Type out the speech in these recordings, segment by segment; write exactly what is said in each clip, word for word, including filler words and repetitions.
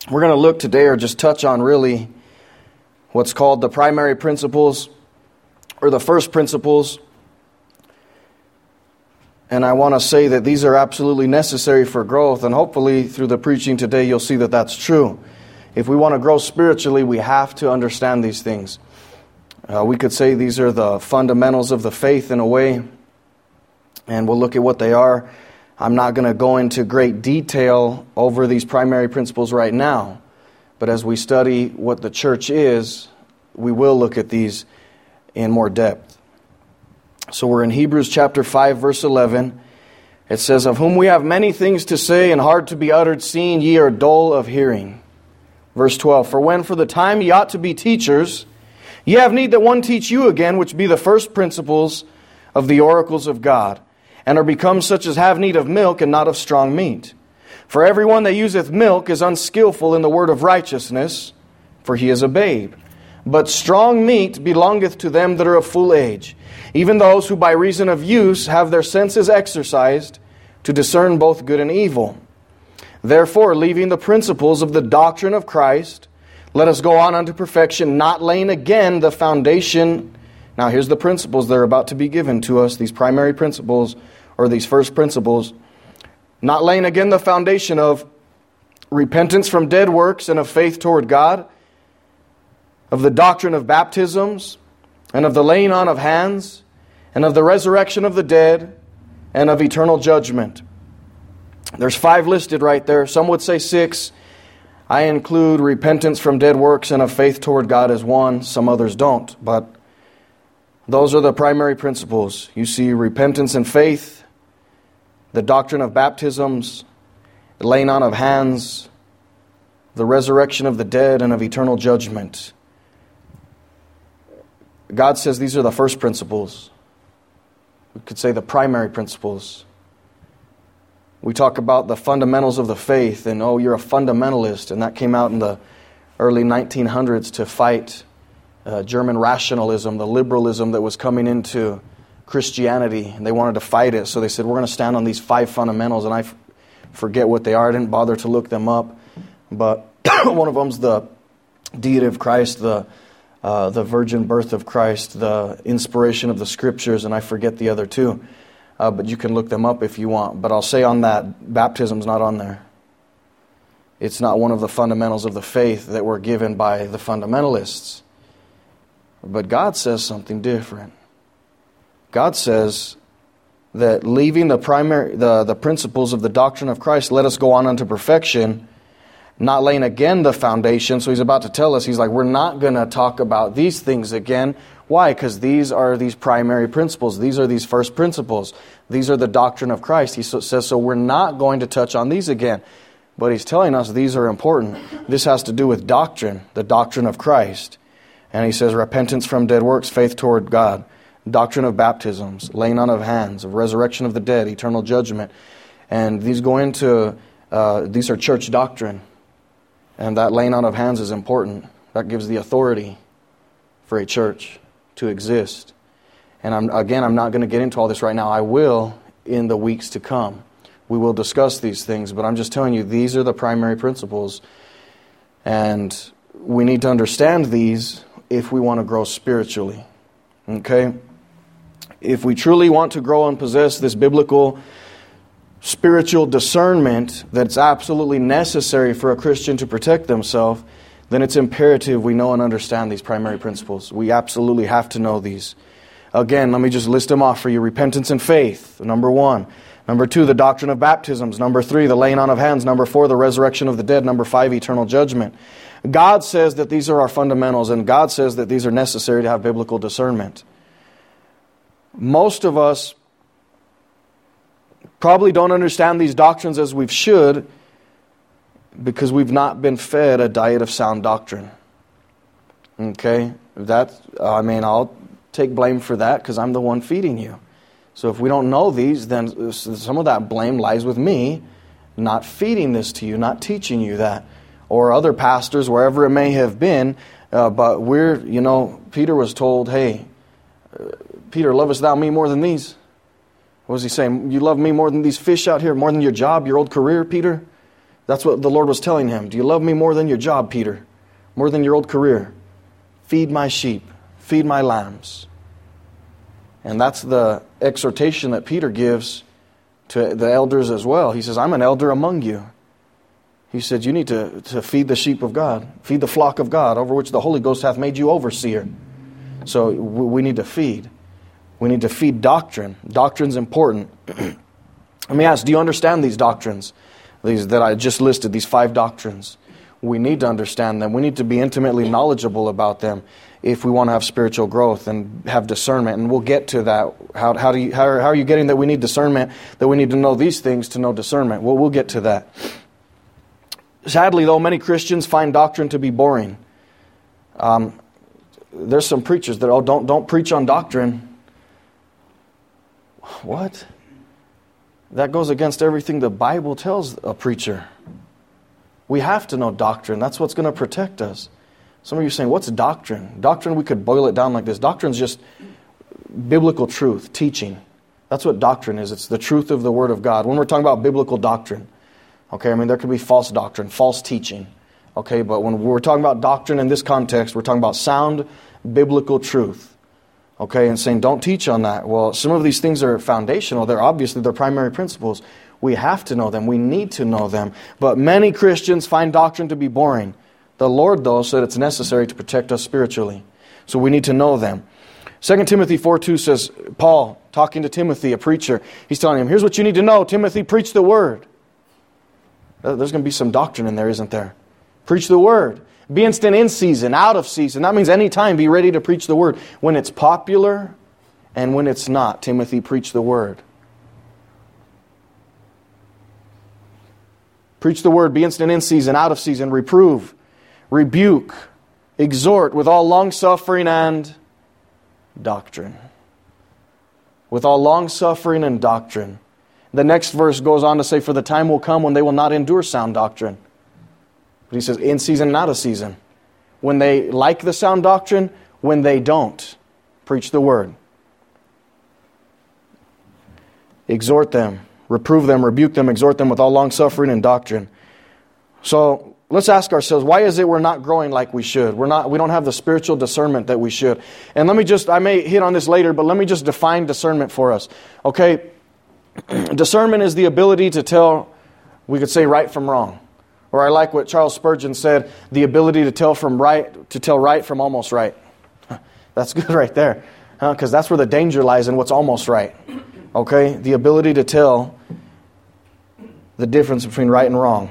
we're going to look today or just touch on really what's called the primary principles or the first principles. And I want to say that these are absolutely necessary for growth, and hopefully through the preaching today you'll see that that's true. If we want to grow spiritually, we have to understand these things. Uh, we could say these are the fundamentals of the faith in a way, and we'll look at what they are. I'm not going to go into great detail over these primary principles right now, but as we study what the church is, we will look at these in more depth. So we're in Hebrews chapter five, verse eleven. It says, "Of whom we have many things to say and hard to be uttered, seeing ye are dull of hearing." Verse twelve, "For when for the time ye ought to be teachers, ye have need that one teach you again, which be the first principles of the oracles of God, and are become such as have need of milk and not of strong meat. For everyone that useth milk is unskillful in the word of righteousness, for he is a babe. But strong meat belongeth to them that are of full age, even those who by reason of use have their senses exercised to discern both good and evil. Therefore, leaving the principles of the doctrine of Christ, let us go on unto perfection, not laying again the foundation." Now here's the principles that are about to be given to us, these primary principles, or these first principles. "Not laying again the foundation of repentance from dead works and of faith toward God, of the doctrine of baptisms, and of the laying on of hands, and of the resurrection of the dead, and of eternal judgment." There's five listed right there. Some would say six. I include repentance from dead works and of faith toward God as one. Some others don't. But those are the primary principles. You see repentance and faith, the doctrine of baptisms, the laying on of hands, the resurrection of the dead, and of eternal judgment. God says these are the first principles. We could say the primary principles. We talk about the fundamentals of the faith, and oh, you're a fundamentalist, and that came out in the early nineteen hundreds to fight uh, German rationalism, the liberalism that was coming into Christianity, and they wanted to fight it. So they said, we're going to stand on these five fundamentals, and I f- forget what they are. I didn't bother to look them up, but one of them's the deity of Christ, the uh, the virgin birth of Christ, the inspiration of the Scriptures, and I forget the other two. Uh, but you can look them up if you want. But I'll say on that, baptism's not on there. It's not one of the fundamentals of the faith that were given by the fundamentalists. But God says something different. God says that leaving the primary, the, the principles of the doctrine of Christ, let us go on unto perfection, not laying again the foundation. So he's about to tell us, he's like, we're not going to talk about these things again. Why? Because these are these primary principles. These are these first principles. These are the doctrine of Christ. He so, says, so we're not going to touch on these again. But he's telling us these are important. This has to do with doctrine, the doctrine of Christ. And he says repentance from dead works, faith toward God, doctrine of baptisms, laying on of hands, of resurrection of the dead, eternal judgment. And these go into, uh, these are church doctrine. And that laying on of hands is important. That gives the authority for a church to exist. And I'm, again, I'm not going to get into all this right now. I will in the weeks to come. We will discuss these things, but I'm just telling you, these are the primary principles. And we need to understand these if we want to grow spiritually. Okay? If we truly want to grow and possess this biblical spiritual discernment that's absolutely necessary for a Christian to protect themselves, then it's imperative we know and understand these primary principles. We absolutely have to know these. Again, let me just list them off for you. Repentance and faith, number one. Number two, the doctrine of baptisms. Number three, the laying on of hands. Number four, the resurrection of the dead. Number five, eternal judgment. God says that these are our fundamentals, and God says that these are necessary to have biblical discernment. Most of us probably don't understand these doctrines as we should, because we've not been fed a diet of sound doctrine. Okay? That, I mean, I'll take blame for that because I'm the one feeding you. So if we don't know these, then some of that blame lies with me, not feeding this to you, not teaching you that. Or other pastors, wherever it may have been. Uh, but we're, you know, Peter was told, hey, uh, Peter, lovest thou me more than these? What was he saying? You love me more than these fish out here, more than your job, your old career, Peter? That's what the Lord was telling him. Do you love me more than your job, Peter? More than your old career? Feed my sheep. Feed my lambs. And that's the exhortation that Peter gives to the elders as well. He says, I'm an elder among you. He said, you need to, to feed the sheep of God. Feed the flock of God, over which the Holy Ghost hath made you overseer. So we need to feed. We need to feed doctrine. Doctrine's important. Let me ask, do you understand these doctrines? These that I just listed, these five doctrines. We need to understand them. We need to be intimately knowledgeable about them if we want to have spiritual growth and have discernment. And we'll get to that. How, how, do you, how, are, how are you getting that we need discernment, that we need to know these things to know discernment? Well, we'll get to that. Sadly, though, many Christians find doctrine to be boring. Um, there's some preachers that, oh, don't, don't preach on doctrine. What? That goes against everything the Bible tells a preacher. We have to know doctrine. That's what's going to protect us. Some of you are saying, what's doctrine? Doctrine, we could boil it down like this. Doctrine is just biblical truth, teaching. That's what doctrine is. It's the truth of the Word of God. When we're talking about biblical doctrine, okay, I mean, there could be false doctrine, false teaching. Okay, but when we're talking about doctrine in this context, we're talking about sound biblical truth. Okay, and saying don't teach on that. Well, some of these things are foundational. They're obviously they're primary principles. We have to know them. We need to know them. But many Christians find doctrine to be boring. The Lord, though, said it's necessary to protect us spiritually. So we need to know them. Second Timothy four two says, Paul, talking to Timothy, a preacher, he's telling him, here's what you need to know. Timothy, preach the Word. There's going to be some doctrine in there, isn't there? Preach the Word. Be instant in season, out of season. That means any time be ready to preach the Word. When it's popular and when it's not. Timothy, preach the Word. Preach the Word. Be instant in season, out of season. Reprove, rebuke, exhort with all long-suffering and doctrine. With all long-suffering and doctrine. The next verse goes on to say, for the time will come when they will not endure sound doctrine. But he says, in season and out of season. When they like the sound doctrine, when they don't. Preach the Word. Exhort them, reprove them, rebuke them, exhort them with all long-suffering and doctrine. So, let's ask ourselves, why is it we're not growing like we should? We're not, we don't have the spiritual discernment that we should. And let me just, I may hit on this later, but let me just define discernment for us. Okay? Discernment is the ability to tell, we could say right from wrong. Or I like what Charles Spurgeon said, the ability to tell from right, to tell right from almost right. That's good right there. Because huh? That's where the danger lies in what's almost right. Okay? The ability to tell the difference between right and wrong.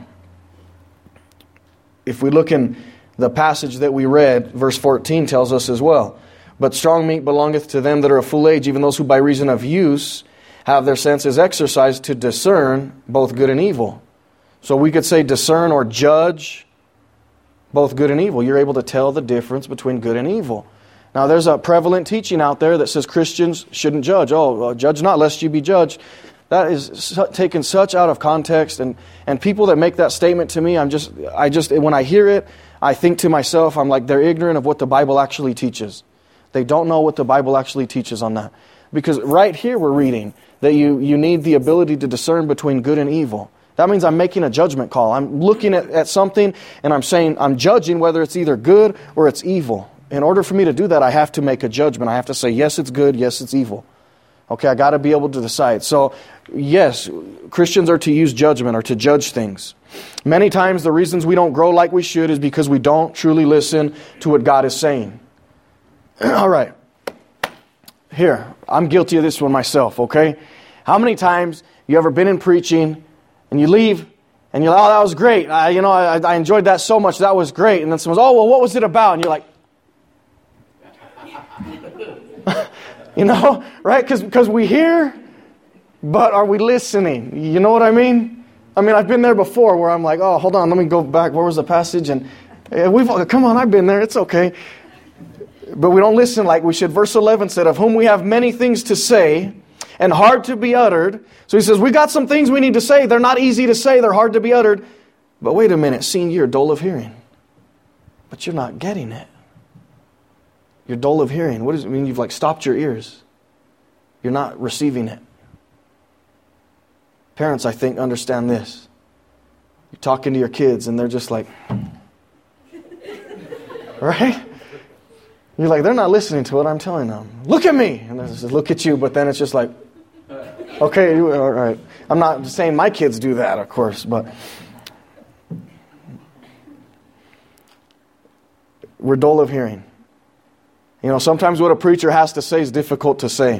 If we look in the passage that we read, verse fourteen tells us as well. But strong meat belongeth to them that are of full age, even those who by reason of use have their senses exercised to discern both good and evil. So we could say discern or judge both good and evil. You're able to tell the difference between good and evil. Now there's a prevalent teaching out there that says Christians shouldn't judge. Oh, uh, judge not lest you be judged. That is su- taken such out of context. And, and people that make that statement to me, I'm just, I just, when I hear it, I think to myself, I'm like, they're ignorant of what the Bible actually teaches. They don't know what the Bible actually teaches on that. Because right here we're reading that you, you need the ability to discern between good and evil. That means I'm making a judgment call. I'm looking at, at something and I'm saying, I'm judging whether it's either good or it's evil. In order for me to do that, I have to make a judgment. I have to say, yes, it's good, yes, it's evil. Okay, I got to be able to decide. So, yes, Christians are to use judgment or to judge things. Many times the reasons we don't grow like we should is because we don't truly listen to what God is saying. All right. Here, I'm guilty of this one myself, okay? How many times you ever been in preaching and you leave and you're like, oh, that was great. I, you know, I, I enjoyed that so much. That was great. And then someone's, oh, well, what was it about? And you're like, you know, right? Because because we hear, but are we listening? You know what I mean? I mean, I've been there before where I'm like, oh, hold on, let me go back. Where was the passage? And we've come on, I've been there. It's okay. But we don't listen like we should. Verse eleven said, of whom we have many things to say and hard to be uttered. So he says, we got some things we need to say. They're not easy to say. They're hard to be uttered. But wait a minute, seeing you're dull of hearing. But you're not getting it. You're dull of hearing. What does it mean? You've like stopped your ears. You're not receiving it. Parents, I think, understand this. You're talking to your kids and they're just like, right? You're like, they're not listening to what I'm telling them. Look at me. And they just look at you, but then it's just like, okay, all right. I'm not saying my kids do that, of course, but we're dull of hearing. You know, sometimes what a preacher has to say is difficult to say.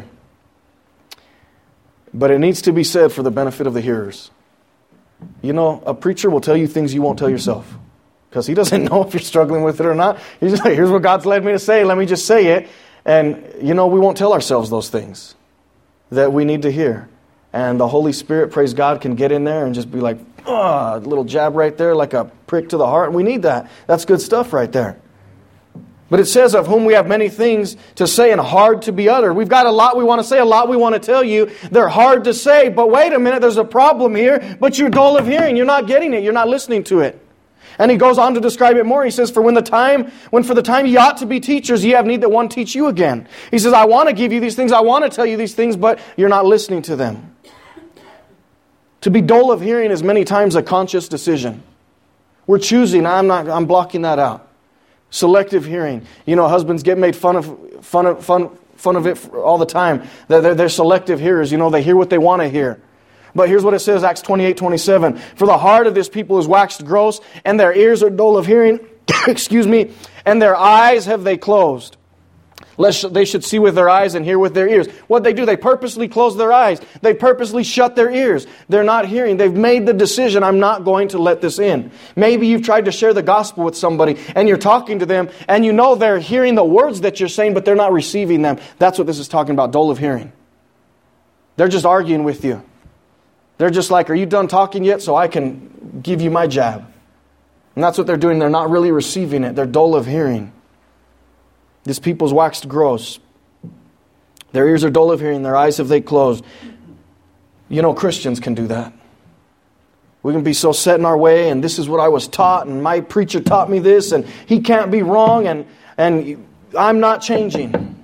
But it needs to be said for the benefit of the hearers. You know, a preacher will tell you things you won't tell yourself. Because he doesn't know if you're struggling with it or not. He's just like, here's what God's led me to say. Let me just say it. And, you know, we won't tell ourselves those things that we need to hear. And the Holy Spirit, praise God, can get in there and just be like, ah, a little jab right there, like a prick to the heart. And we need that. That's good stuff right there. But it says, of whom we have many things to say and hard to be uttered. We've got a lot we want to say, a lot we want to tell you. They're hard to say, but wait a minute, there's a problem here. But you're dull of hearing. You're not getting it. You're not listening to it. And he goes on to describe it more. He says, for when the time, when for the time ye ought to be teachers, ye have need that one teach you again. He says, I want to give you these things, I want to tell you these things, but you're not listening to them. To be dull of hearing is many times a conscious decision. We're choosing, I'm not, I'm blocking that out. Selective hearing. You know, husbands get made fun of, fun of, fun, fun of it all the time. They're, they're, they're selective hearers. You know, they hear what they want to hear. But here's what it says, Acts twenty-eight twenty-seven. For the heart of this people is waxed gross, and their ears are dull of hearing, excuse me, and their eyes have they closed. Lest they should see with their eyes and hear with their ears. What they do, they purposely close their eyes. They purposely shut their ears. They're not hearing. They've made the decision, I'm not going to let this in. Maybe you've tried to share the gospel with somebody, and you're talking to them, and you know they're hearing the words that you're saying, but they're not receiving them. That's what this is talking about, dull of hearing. They're just arguing with you. They're just like, are you done talking yet so I can give you my jab? And that's what they're doing. They're not really receiving it. They're dull of hearing. This people's waxed gross. Their ears are dull of hearing. Their eyes have they closed. You know, Christians can do that. We can be so set in our way, and this is what I was taught, and my preacher taught me this, and he can't be wrong, and, and I'm not changing.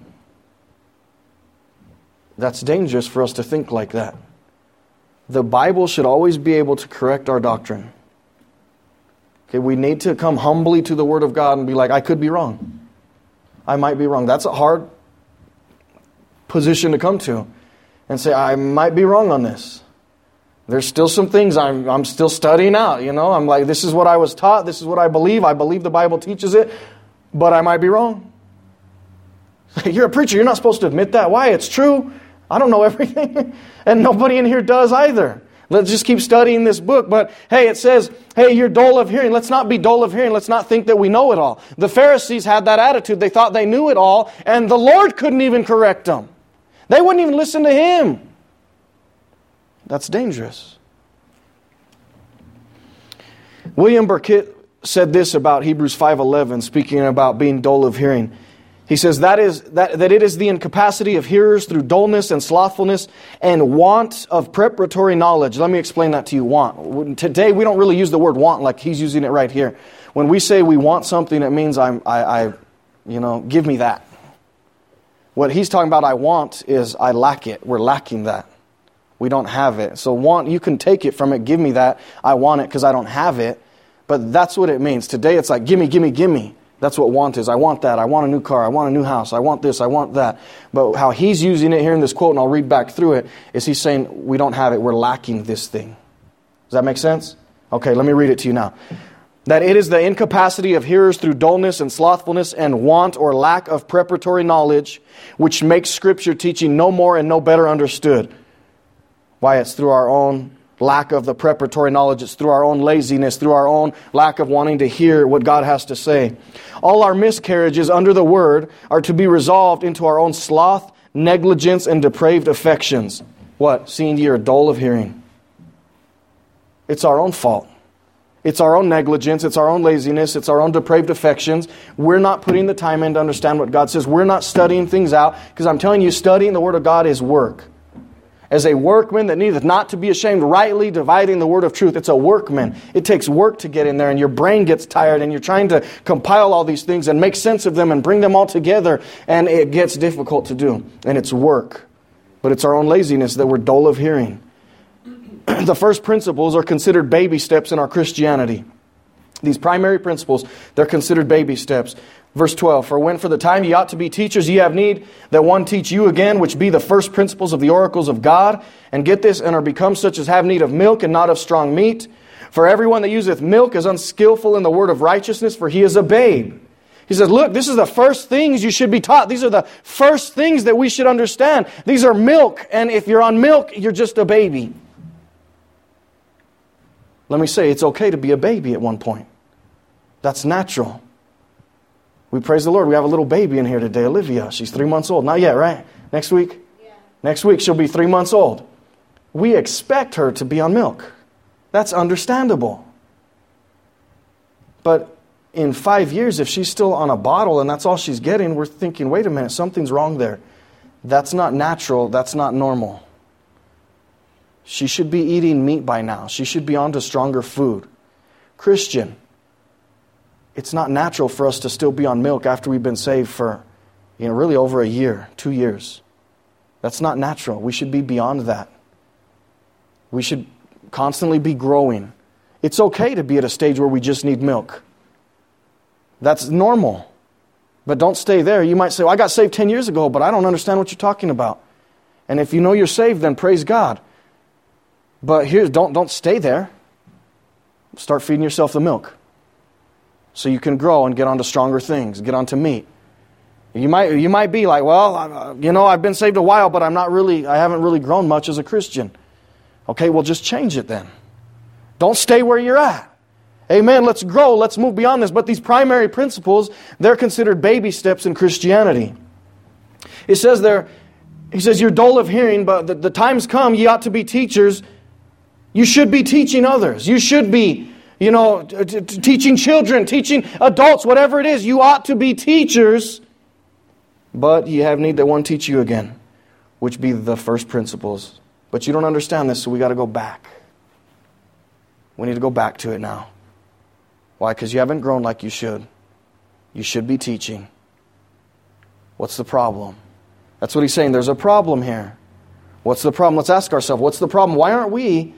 That's dangerous for us to think like that. The Bible should always be able to correct our doctrine. Okay, we need to come humbly to the Word of God and be like, I could be wrong. I might be wrong. That's a hard position to come to. And say, I might be wrong on this. There's still some things I'm, I'm still studying out. You know, I'm like, this is what I was taught. This is what I believe. I believe the Bible teaches it. But I might be wrong. You're a preacher. You're not supposed to admit that. Why? It's true. I don't know everything. And nobody in here does either. Let's just keep studying this book. But hey, it says, hey, you're dull of hearing. Let's not be dull of hearing. Let's not think that we know it all. The Pharisees had that attitude. They thought they knew it all. And the Lord couldn't even correct them. They wouldn't even listen to Him. That's dangerous. William Burkitt said this about Hebrews five eleven, speaking about being dull of hearing. He says that is that, that it is the incapacity of hearers through dullness and slothfulness and want of preparatory knowledge. Let me explain that to you. Want. Today we don't really use the word want like he's using it right here. When we say we want something, it means I'm, I, I, you know, give me that. What he's talking about, I want, is I lack it. We're lacking that. We don't have it. So want, you can take it from it. Give me that. I want it because I don't have it. But that's what it means. Today it's like, gimme, gimme, gimme. That's what want is. I want that. I want a new car. I want a new house. I want this. I want that. But how he's using it here in this quote, and I'll read back through it, is he's saying we don't have it. We're lacking this thing. Does that make sense? Okay, let me read it to you now. That it is the incapacity of hearers through dullness and slothfulness and want or lack of preparatory knowledge which makes Scripture teaching no more and no better understood. Why? It's through our own lack of the preparatory knowledge. It's through our own laziness, through our own lack of wanting to hear what God has to say. All our miscarriages under the Word are to be resolved into our own sloth, negligence, and depraved affections. What? Seeing ye are dull of hearing. It's our own fault. It's our own negligence. It's our own laziness. It's our own depraved affections. We're not putting the time in to understand what God says. We're not studying things out. Because I'm telling you, studying the Word of God is work. As a workman that needeth not to be ashamed, rightly dividing the word of truth. It's a workman. It takes work to get in there, and your brain gets tired, and you're trying to compile all these things and make sense of them and bring them all together, and it gets difficult to do. And it's work. But it's our own laziness that we're dull of hearing. the first principles are considered baby steps in our Christianity. These primary principles, they're considered baby steps. Verse twelve, for when for the time ye ought to be teachers, ye have need that one teach you again, which be the first principles of the oracles of God. And get this, and are become such as have need of milk and not of strong meat. For everyone that useth milk is unskillful in the word of righteousness, for he is a babe. He says, look, this is the first things you should be taught. These are the first things that we should understand. These are milk, and if you're on milk, you're just a baby. Let me say, it's okay to be a baby at one point. That's natural. We praise the Lord. We have a little baby in here today, Olivia. She's three months old. Not yet, right? Next week? Yeah. Next week she'll be three months old. We expect her to be on milk. That's understandable. But in five years, if she's still on a bottle and that's all she's getting, we're thinking, wait a minute, something's wrong there. That's not natural. That's not normal. She should be eating meat by now. She should be on to stronger food. Christian, it's not natural for us to still be on milk after we've been saved for, you know, really over a year, two years. That's not natural. We should be beyond that. We should constantly be growing. It's okay to be at a stage where we just need milk. That's normal. But don't stay there. You might say, well, I got saved ten years ago, but I don't understand what you're talking about. And if you know you're saved, then praise God. But here's, don't, don't stay there. Start feeding yourself the milk, so you can grow and get onto stronger things, get onto meat. You might you might be like, well, you know, I've been saved a while, but I'm not really, I haven't really grown much as a Christian. Okay, well, just change it then. Don't stay where you're at. Amen. Let's grow. Let's move beyond this. But these primary principles, they're considered baby steps in Christianity. It says there, he says, you're dull of hearing, but the, the times come, ye ought to be teachers. You should be teaching others. You should be You know, t- t- teaching children, teaching adults, whatever it is, you ought to be teachers. But you have need that one teach you again, which be the first principles. But you don't understand this, so we got to go back. We need to go back to it now. Why? Because you haven't grown like you should. You should be teaching. What's the problem? That's what he's saying. There's a problem here. What's the problem? Let's ask ourselves, what's the problem? Why aren't we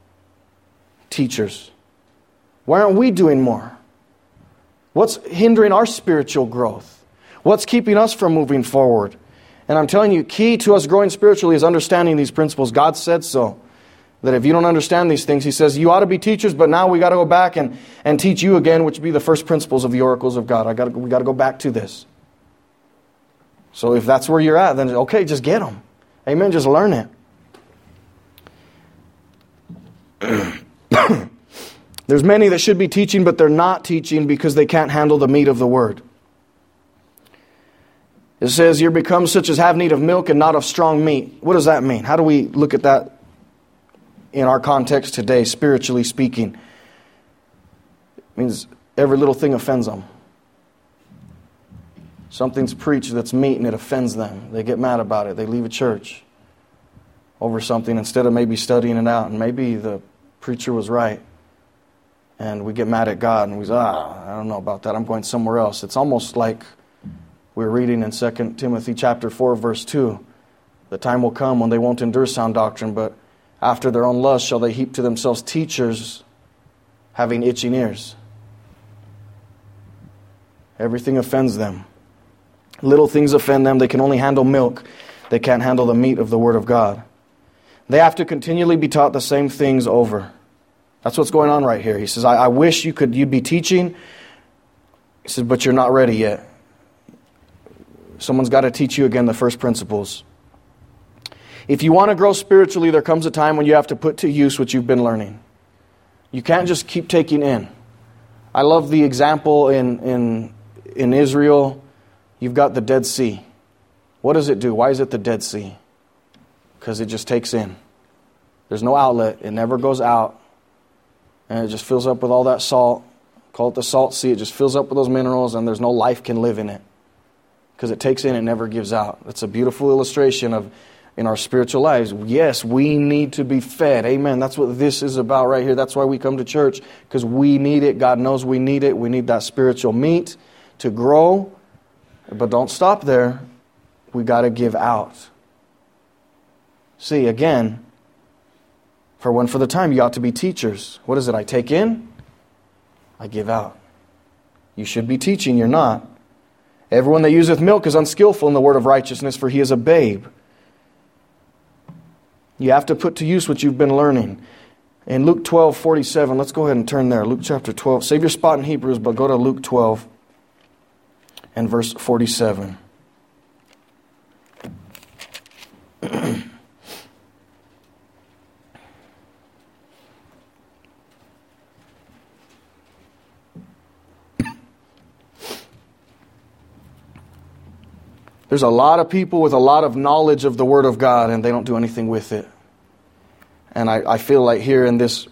teachers? Why aren't we doing more? What's hindering our spiritual growth? What's keeping us from moving forward? And I'm telling you, key to us growing spiritually is understanding these principles. God said so. That if you don't understand these things, He says, you ought to be teachers, but now we got to go back and, and teach you again, which would be the first principles of the oracles of God. I got to, we got to go back to this. So if that's where you're at, then okay, just get them. Amen, just learn it. There's many that should be teaching, but they're not teaching because they can't handle the meat of the Word. It says, you're become such as have need of milk and not of strong meat. What does that mean? How do we look at that in our context today, spiritually speaking? It means every little thing offends them. Something's preached that's meat and it offends them. They get mad about it. They leave a church over something instead of maybe studying it out. And maybe the preacher was right. And we get mad at God and we say, ah, I don't know about that. I'm going somewhere else. It's almost like we're reading in Second Timothy chapter four, verse two. The time will come when they won't endure sound doctrine, but after their own lust shall they heap to themselves teachers having itching ears. Everything offends them. Little things offend them. They can only handle milk. They can't handle the meat of the Word of God. They have to continually be taught the same things over. That's what's going on right here. He says, I, I wish you could, you'd be teaching. He says, but you're not ready yet. Someone's got to teach you again the first principles. If you want to grow spiritually, there comes a time when you have to put to use what you've been learning. You can't just keep taking in. I love the example in, in, in Israel. You've got the Dead Sea. What does it do? Why is it the Dead Sea? Because it just takes in. There's no outlet. It never goes out. And it just fills up with all that salt. Call it the salt sea. It just fills up with those minerals and there's no life can live in it. Because it takes in, it never gives out. That's a beautiful illustration of in our spiritual lives. Yes, we need to be fed. Amen. That's what this is about right here. That's why we come to church. Because we need it. God knows we need it. We need that spiritual meat to grow. But don't stop there. We got to give out. See, again, For when for the time you ought to be teachers. What is it I take in? I give out. You should be teaching, you're not. Everyone that useth milk is unskillful in the word of righteousness, for he is a babe. You have to put to use what you've been learning. In Luke twelve forty-seven, let's go ahead and turn there. Luke chapter twelve. Save your spot in Hebrews, but go to Luke twelve and verse forty-seven. There's a lot of people with a lot of knowledge of the Word of God, and they don't do anything with it. And I, I feel like here in this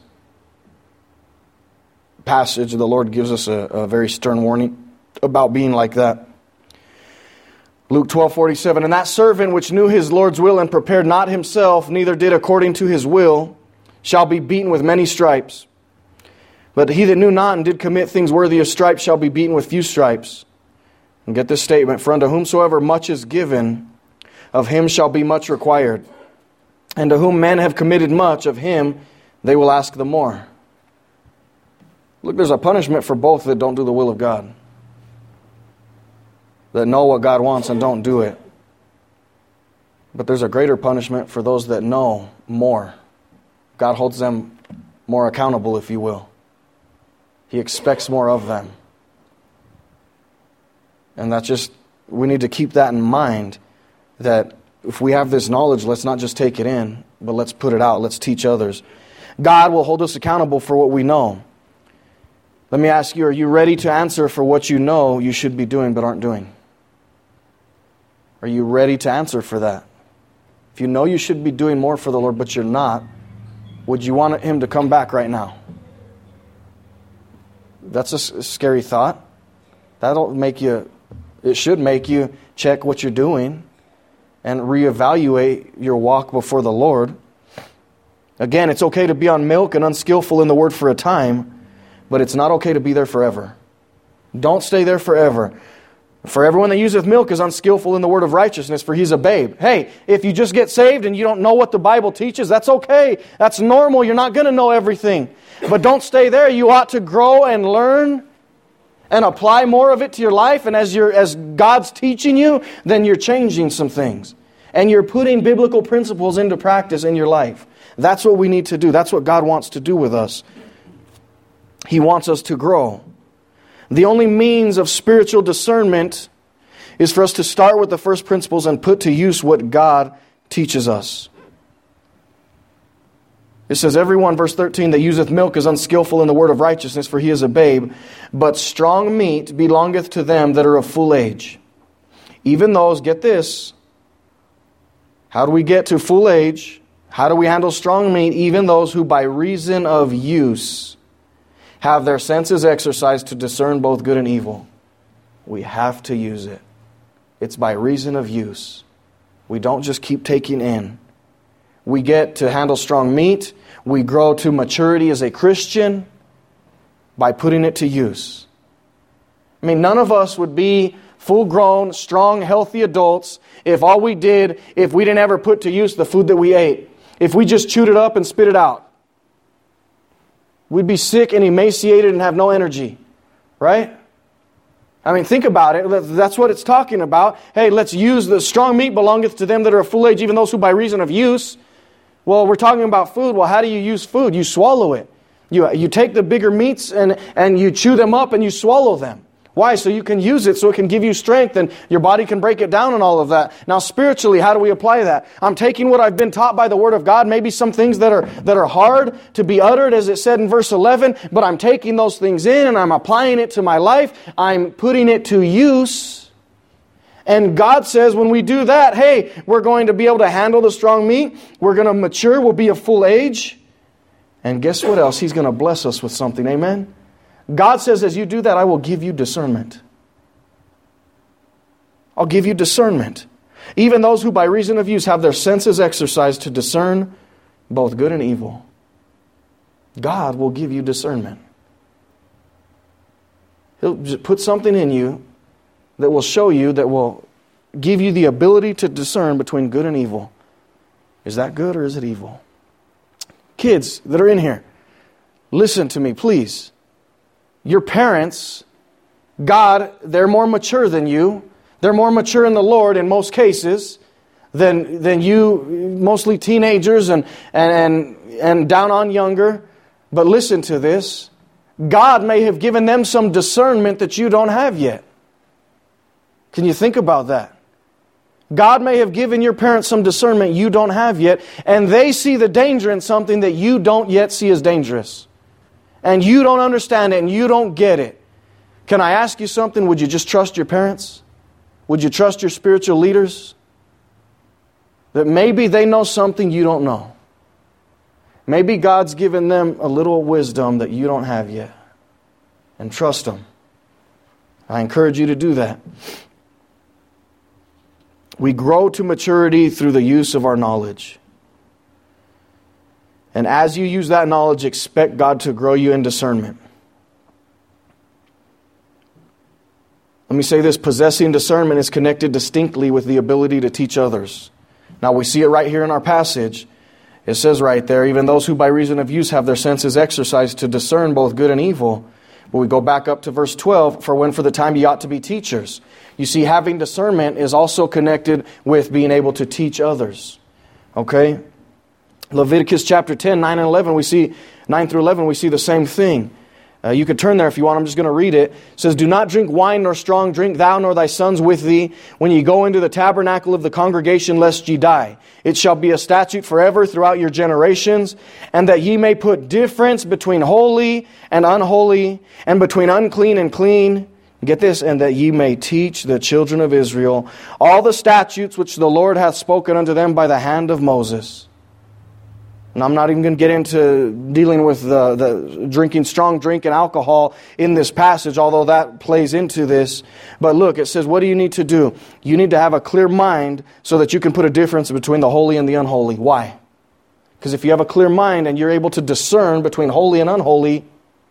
passage, the Lord gives us a, a very stern warning about being like that. Luke twelve forty-seven, and that servant which knew his Lord's will and prepared not himself, neither did according to his will, shall be beaten with many stripes. But he that knew not and did commit things worthy of stripes shall be beaten with few stripes. And get this statement, for unto whomsoever much is given, of him shall be much required. And to whom men have committed much, of him they will ask the more. Look, there's a punishment for both that don't do the will of God. That know what God wants and don't do it. But there's a greater punishment for those that know more. God holds them more accountable, if you will. He expects more of them. And that's just, we need to keep that in mind, that if we have this knowledge, let's not just take it in, but let's put it out, let's teach others. God will hold us accountable for what we know. Let me ask you, are you ready to answer for what you know you should be doing but aren't doing? Are you ready to answer for that? If you know you should be doing more for the Lord but you're not, would you want Him to come back right now? That's a scary thought. That'll make you... It should make you check what you're doing and reevaluate your walk before the Lord. Again, it's okay to be on milk and unskillful in the Word for a time, but it's not okay to be there forever. Don't stay there forever. For everyone that useth milk is unskillful in the word of righteousness, for he's a babe. Hey, if you just get saved and you don't know what the Bible teaches, that's okay. That's normal. You're not going to know everything. But don't stay there. You ought to grow and learn and apply more of it to your life. And as you're, as God's teaching you, then you're changing some things. And you're putting biblical principles into practice in your life. That's what we need to do. That's what God wants to do with us. He wants us to grow. The only means of spiritual discernment is for us to start with the first principles and put to use what God teaches us. It says, everyone, verse thirteen, that useth milk is unskillful in the word of righteousness, for he is a babe. But strong meat belongeth to them that are of full age. Even those, get this, how do we get to full age? How do we handle strong meat? Even those who by reason of use have their senses exercised to discern both good and evil. We have to use it. It's by reason of use. We don't just keep taking in. We get to handle strong meat. We grow to maturity as a Christian by putting it to use. I mean, none of us would be full-grown, strong, healthy adults if all we did, if we didn't ever put to use the food that we ate. If we just chewed it up and spit it out. We'd be sick and emaciated and have no energy. Right? I mean, think about it. That's what it's talking about. Hey, let's use the strong meat belongeth to them that are of full age, even those who by reason of use. Well, we're talking about food. Well, how do you use food? You swallow it. You, you take the bigger meats and, and you chew them up and you swallow them. Why? So you can use it, so it can give you strength and your body can break it down and all of that. Now spiritually, how do we apply that? I'm taking what I've been taught by the Word of God, maybe some things that are that are hard to be uttered, as it said in verse eleven, but I'm taking those things in and I'm applying it to my life. I'm putting it to use. And God says when we do that, hey, we're going to be able to handle the strong meat. We're going to mature. We'll be of full age. And guess what else? He's going to bless us with something. Amen? God says, as you do that, I will give you discernment. I'll give you discernment. Even those who by reason of use have their senses exercised to discern both good and evil. God will give you discernment. He'll put something in you that will show you, that will give you the ability to discern between good and evil. Is that good or is it evil? kids that are in here, listen to me, please. Your parents, God, they're more mature than you. They're more mature in the Lord in most cases than than you, mostly teenagers and and and, and down on younger. But listen to this. God may have given them some discernment that you don't have yet. Can you think about that? God may have given your parents some discernment you don't have yet, and they see the danger in something that you don't yet see as dangerous. And you don't understand it, and you don't get it. Can I ask you something? Would you just trust your parents? Would you trust your spiritual leaders? That maybe they know something you don't know. Maybe God's given them a little wisdom that you don't have yet. And trust them. I encourage you to do that. We grow to maturity through the use of our knowledge. And as you use that knowledge, expect God to grow you in discernment. Let me say this, possessing discernment is connected distinctly with the ability to teach others. Now we see it right here in our passage. It says right there, even those who by reason of use have their senses exercised to discern both good and evil. But we go back up to verse twelve, for when for the time ye ought to be teachers. You see, having discernment is also connected with being able to teach others. Okay? Leviticus chapter ten, nine and eleven, we see, nine through eleven, we see the same thing. Uh, you can turn there if you want. I'm just going to read it. It says, do not drink wine nor strong drink, thou nor thy sons with thee, when ye go into the tabernacle of the congregation, lest ye die. It shall be a statute forever throughout your generations, and that ye may put difference between holy and unholy, and between unclean and clean. Get this, and that ye may teach the children of Israel all the statutes which the Lord hath spoken unto them by the hand of Moses. And I'm not even going to get into dealing with the, the drinking strong drink and alcohol in this passage, although that plays into this. But look, it says, what do you need to do? You need to have a clear mind so that you can put a difference between the holy and the unholy. Why? Because if you have a clear mind and you're able to discern between holy and unholy,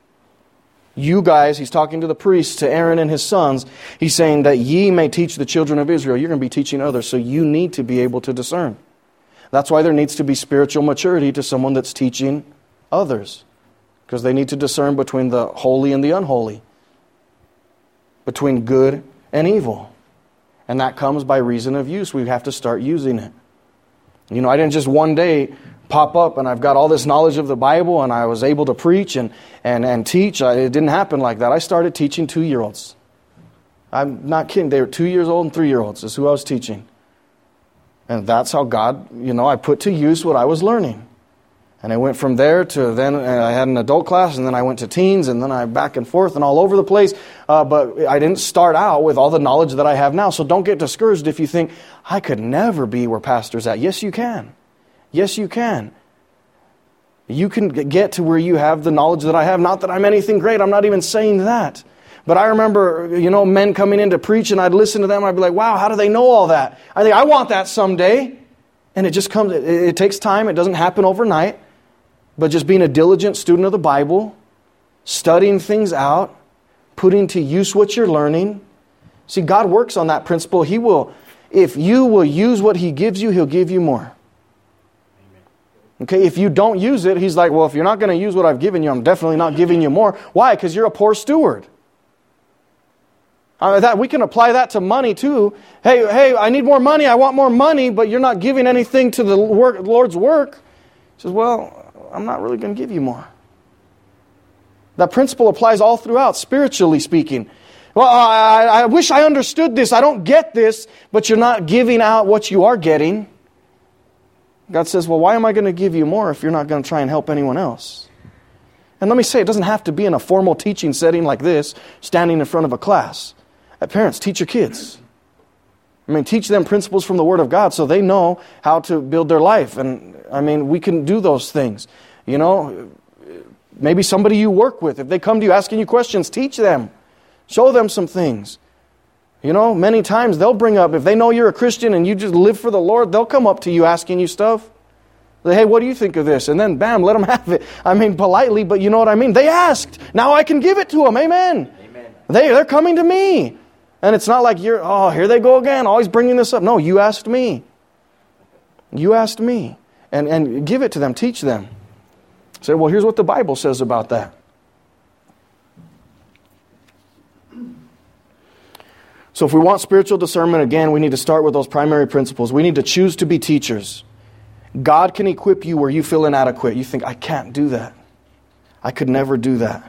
you guys, he's talking to the priests, to Aaron and his sons, he's saying that ye may teach the children of Israel. You're going to be teaching others, so you need to be able to discern. That's why there needs to be spiritual maturity to someone that's teaching others. Because they need to discern between the holy and the unholy. Between good and evil. And that comes by reason of use. We have to start using it. You know, I didn't just one day pop up and I've got all this knowledge of the Bible and I was able to preach and, and, and teach. I, it didn't happen like that. I started teaching two-year-olds. I'm not kidding. They were two years old and three-year-olds is who I was teaching. And that's how God, you know, I put to use what I was learning. And I went from there to then I had an adult class, and then I went to teens, and then I back and forth and all over the place. Uh, but I didn't start out with all the knowledge that I have now. So don't get discouraged if you think, I could never be where pastor's at. Yes, you can. Yes, you can. You can get to where you have the knowledge that I have. Not that I'm anything great. I'm not even saying that. But I remember, you know, men coming in to preach, and I'd listen to them. I'd be like, wow, how do they know all that? I think, I want that someday. And it just comes, it, it takes time. It doesn't happen overnight. But just being a diligent student of the Bible, studying things out, putting to use what you're learning. See, God works on that principle. He will, if you will use what He gives you, He'll give you more. Okay, if you don't use it, He's like, well, if you're not going to use what I've given you, I'm definitely not giving you more. Why? Because you're a poor steward. Uh, that we can apply that to money too. Hey, hey, I need more money. I want more money, but you're not giving anything to the work, Lord's work. He says, well, I'm not really going to give you more. That principle applies all throughout, spiritually speaking. Well, I, I wish I understood this. I don't get this, but you're not giving out what you are getting. God says, well, why am I going to give you more if you're not going to try and help anyone else? And let me say, it doesn't have to be in a formal teaching setting like this, standing in front of a class. Parents, teach your kids. I mean, teach them principles from the Word of God so they know how to build their life. And, I mean, we can do those things. You know, maybe somebody you work with, if they come to you asking you questions, teach them. Show them some things. You know, many times they'll bring up, if they know you're a Christian and you just live for the Lord, they'll come up to you asking you stuff. Say, hey, what do you think of this? And then, bam, let them have it. I mean, politely, but you know what I mean? They asked. Now I can give it to them. Amen. Amen. They, they're coming to me. And it's not like you're, oh, here they go again, always bringing this up. No, you asked me. You asked me. And, and give it to them. Teach them. Say, well, here's what the Bible says about that. So if we want spiritual discernment, again, we need to start with those primary principles. We need to choose to be teachers. God can equip you where you feel inadequate. You think, I can't do that. I could never do that.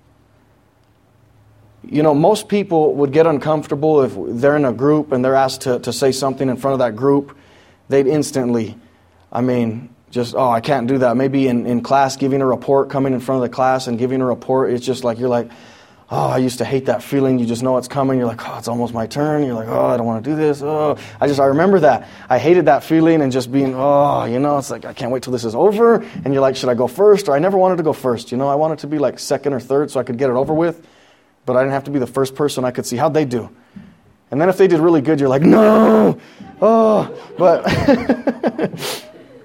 You know, most people would get uncomfortable if they're in a group and they're asked to, to say something in front of that group. They'd instantly, I mean, just, oh, I can't do that. Maybe in, in class, giving a report, coming in front of the class and giving a report, it's just like, you're like, oh, I used to hate that feeling. You just know it's coming. You're like, oh, it's almost my turn. You're like, oh, I don't want to do this. Oh, I just, I remember that. I hated that feeling and just being, oh, you know, it's like, I can't wait till this is over. And you're like, should I go first? Or I never wanted to go first. You know, I wanted to be like second or third so I could get it over with. But I didn't have to be the first person. I could see how'd they do. And then if they did really good, you're like, no, oh, but,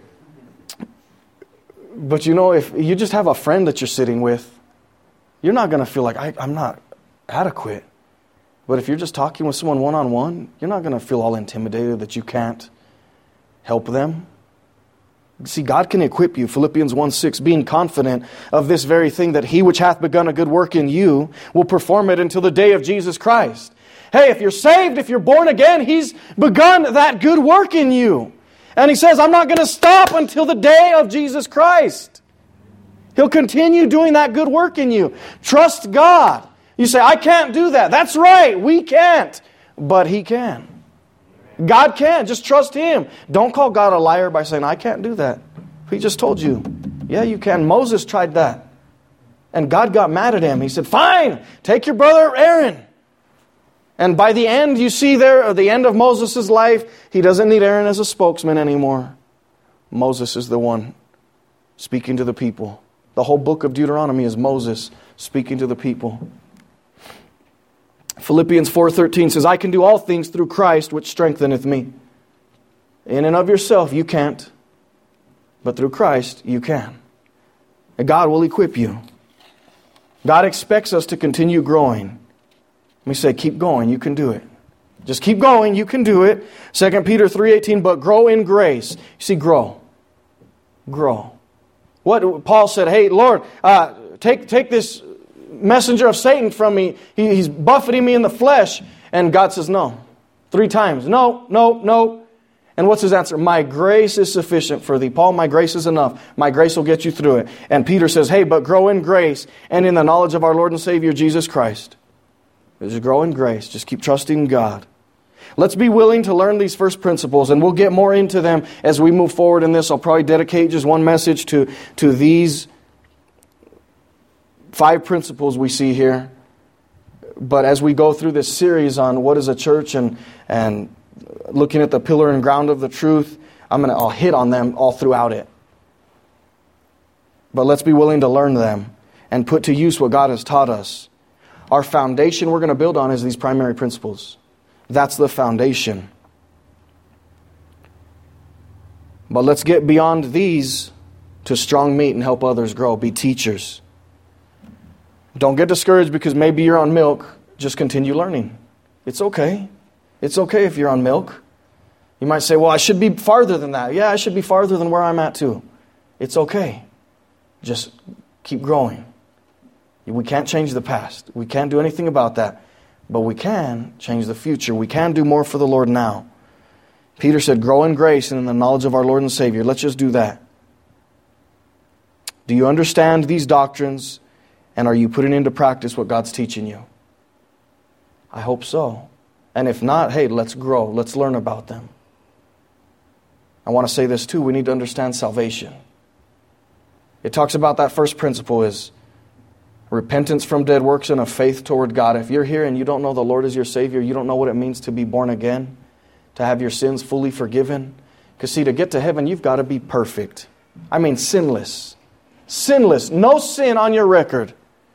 but you know, if you just have a friend that you're sitting with, you're not going to feel like, I, I'm not adequate. But if you're just talking with someone one-on-one, you're not going to feel all intimidated that you can't help them. See, God can equip you. Philippians one six, being confident of this very thing, that He which hath begun a good work in you will perform it until the day of Jesus Christ. Hey, if you're saved, if you're born again, He's begun that good work in you. And He says, I'm not going to stop until the day of Jesus Christ. He'll continue doing that good work in you. Trust God. You say, I can't do that. That's right, we can't. But He can. God can. Just trust Him. Don't call God a liar by saying, I can't do that. He just told you. Yeah, you can. Moses tried that. And God got mad at him. He said, fine, take your brother Aaron. And by the end, you see there, at the end of Moses' life, he doesn't need Aaron as a spokesman anymore. Moses is the one speaking to the people. The whole book of Deuteronomy is Moses speaking to the people. Philippians four thirteen says, I can do all things through Christ which strengtheneth me. In and of yourself, you can't. But through Christ, you can. And God will equip you. God expects us to continue growing. Let me say, keep going, you can do it. Just keep going, you can do it. Second Peter three eighteen, but grow in grace. You see, grow. Grow. What Paul said, hey, Lord, uh, take, take this messenger of Satan from me. He, he's buffeting me in the flesh. And God says, no. Three times. No, no, no. And what's his answer? My grace is sufficient for thee. Paul, my grace is enough. My grace will get you through it. And Peter says, hey, but grow in grace and in the knowledge of our Lord and Savior, Jesus Christ. Just grow in grace. Just keep trusting God. Let's be willing to learn these first principles, and we'll get more into them as we move forward in this. I'll probably dedicate just one message to, to these five principles we see here. But as we go through this series on what is a church and, and looking at the pillar and ground of the truth, I'm gonna, I'll hit on them all throughout it. But let's be willing to learn them and put to use what God has taught us. Our foundation we're going to build on is these primary principles. That's the foundation. But let's get beyond these to strong meat and help others grow. Be teachers. Don't get discouraged because maybe you're on milk. Just continue learning. It's okay. It's okay if you're on milk. You might say, well, I should be farther than that. Yeah, I should be farther than where I'm at too. It's okay. Just keep growing. We can't change the past. We can't do anything about that. But we can change the future. We can do more for the Lord now. Peter said, grow in grace and in the knowledge of our Lord and Savior. Let's just do that. Do you understand these doctrines? And are you putting into practice what God's teaching you? I hope so. And if not, hey, let's grow. Let's learn about them. I want to say this too. We need to understand salvation. It talks about that first principle is repentance from dead works and a faith toward God. If you're here and you don't know the Lord as your Savior, you don't know what it means to be born again, to have your sins fully forgiven. Because see, to get to heaven, you've got to be perfect. I mean sinless. Sinless. No sin on your record.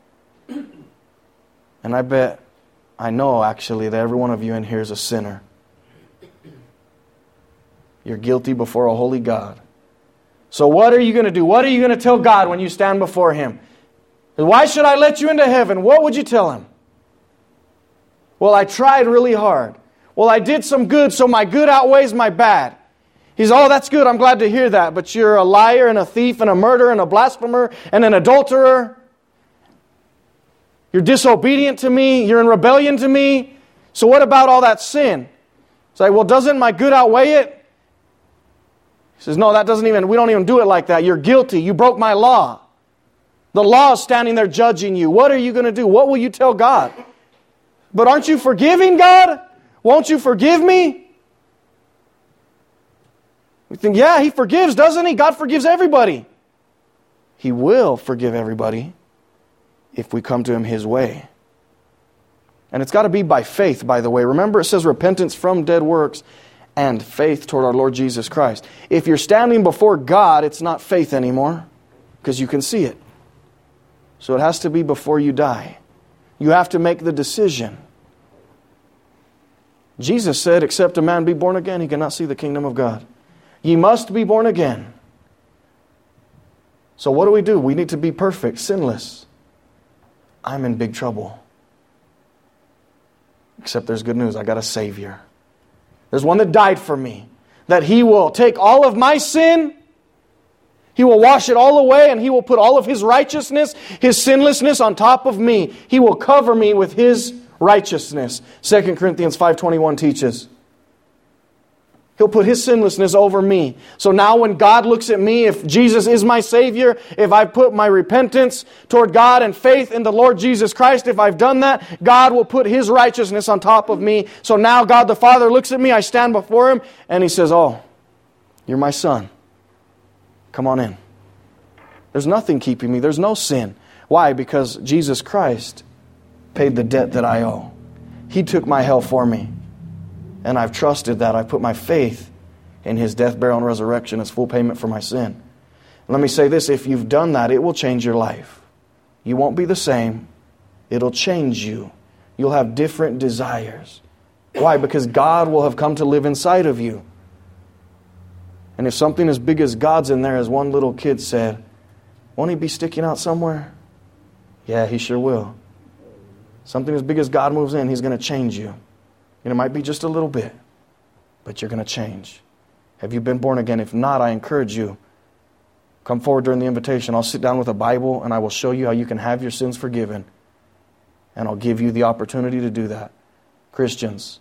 And I bet, I know actually that every one of you in here is a sinner. You're guilty before a holy God. So what are you going to do? What are you going to tell God when you stand before Him? Why should I let you into heaven? What would you tell Him? Well, I tried really hard. Well, I did some good, so my good outweighs my bad. He's, oh, that's good. I'm glad to hear that. But you're a liar and a thief and a murderer and a blasphemer and an adulterer. You're disobedient to me. You're in rebellion to me. So what about all that sin? It's like, well, doesn't my good outweigh it? He says, no, that doesn't even, we don't even do it like that. You're guilty. You broke my law. The law is standing there judging you. What are you going to do? What will you tell God? But aren't you forgiving, God? Won't you forgive me? We think, yeah, He forgives, doesn't He? God forgives everybody. He will forgive everybody if we come to Him His way. And it's got to be by faith, by the way. Remember, it says repentance from dead works and faith toward our Lord Jesus Christ. If you're standing before God, it's not faith anymore because you can see it. So it has to be before you die. You have to make the decision. Jesus said, except a man be born again, he cannot see the kingdom of God. Ye must be born again. So what do we do? We need to be perfect, sinless. I'm in big trouble. Except there's good news. I got a Savior. There's one that died for me. That He will take all of my sin, He will wash it all away, and He will put all of His righteousness, His sinlessness on top of me. He will cover me with His righteousness. Second Corinthians five twenty-one teaches. He'll put His sinlessness over me. So now when God looks at me, if Jesus is my Savior, if I put my repentance toward God and faith in the Lord Jesus Christ, if I've done that, God will put His righteousness on top of me. So now God the Father looks at me, I stand before Him, and He says, oh, you're my son. Come on in. There's nothing keeping me. There's no sin. Why? Because Jesus Christ paid the debt that I owe. He took my hell for me. And I've trusted that. I've put my faith in His death, burial, and resurrection as full payment for my sin. Let me say this, if you've done that, it will change your life. You won't be the same. It'll change you. You'll have different desires. Why? Because God will have come to live inside of you. And if something as big as God's in there, as one little kid said, won't He be sticking out somewhere? Yeah, He sure will. Something as big as God moves in, He's going to change you. And it might be just a little bit, but you're going to change. Have you been born again? If not, I encourage you, come forward during the invitation. I'll sit down with a Bible and I will show you how you can have your sins forgiven. And I'll give you the opportunity to do that. Christians,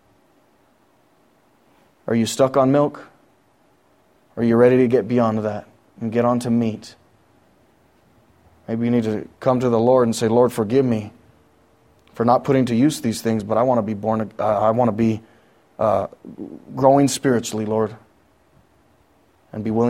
are you stuck on milk? Are you ready to get beyond that and get on to meat? Maybe you need to come to the Lord and say, Lord, forgive me for not putting to use these things, but I want to be born. Uh, I want to be uh, growing spiritually, Lord, and be willing